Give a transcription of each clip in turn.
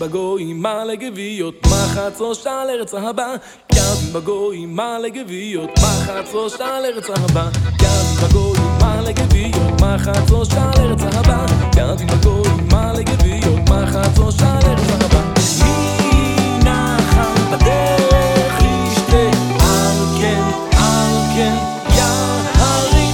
בגויים מלא גוויות, מחצוש על ארץ הבא. יבים בגויים מלא גוויות, מחצוש על ארץ הבא. יבים בגויים מלא גוויות, מחצוש על ארץ הבא. יבים בגויים מלא גוויות, מחצוש על ארץ הבא. מי נחל בדרך ישתה, על כן, על כן יערים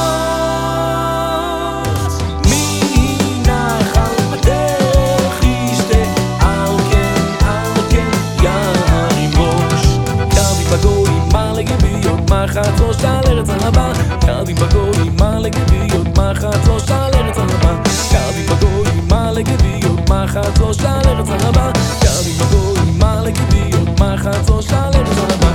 רוץ. מי נחל בדרך ישתה, על כן, על כן יערים ראש. יבים בגויים מלא גוויות, מחצוש על ארץ הבא. יבים בגויים מלא גוויות, מחצוש על ארץ הבא. יבים בגויים מלא גוויות, מחצוש על ארץ הבא. יבים בגויים מלא גוויות, מחצוש על ארץ הבא.